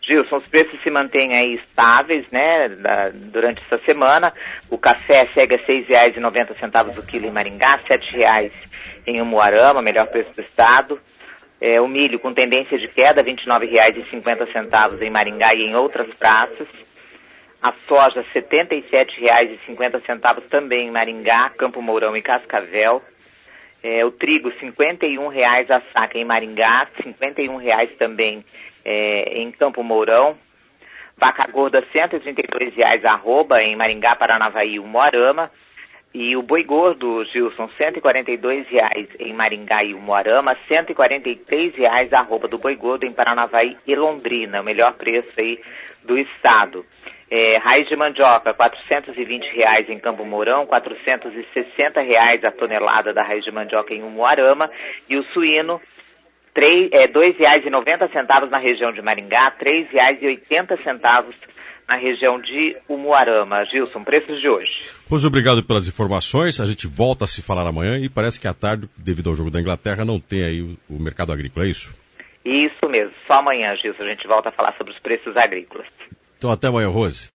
Gilson, os preços se mantêm aí estáveis, né, durante essa semana. O café segue a R$ 6,90 o quilo em Maringá, R$ 7,00 em Umuarama, melhor preço do estado. O milho com tendência de queda, R$ 29,50 em Maringá e em outras praças. A soja, R$ 77,50 também em Maringá, Campo Mourão e Cascavel. O trigo, R$ 51,00 a saca em Maringá, R$ 51,00 também em Campo Mourão. Vaca gorda, R$ 132,00 arroba em Maringá, Paranavaí e Umuarama. E o boi gordo, Gilson, R$ 142,00 em Maringá e Umuarama, R$ 143,00 arroba do boi gordo em Paranavaí e Londrina, o melhor preço aí do estado. Raiz de mandioca, R$ 420,00 em Campo Mourão, R$ 460,00 a tonelada da raiz de mandioca em Umuarama. E o suíno, R$ 2,90 na região de Maringá, R$ 3,80 na região de Umuarama. Gilson, preços de hoje. Pois obrigado pelas informações. A gente volta a se falar amanhã e parece que à tarde, devido ao jogo da Inglaterra, não tem aí o mercado agrícola, é isso? Isso mesmo. Só amanhã, Gilson, a gente volta a falar sobre os preços agrícolas. Então até amanhã, Rose.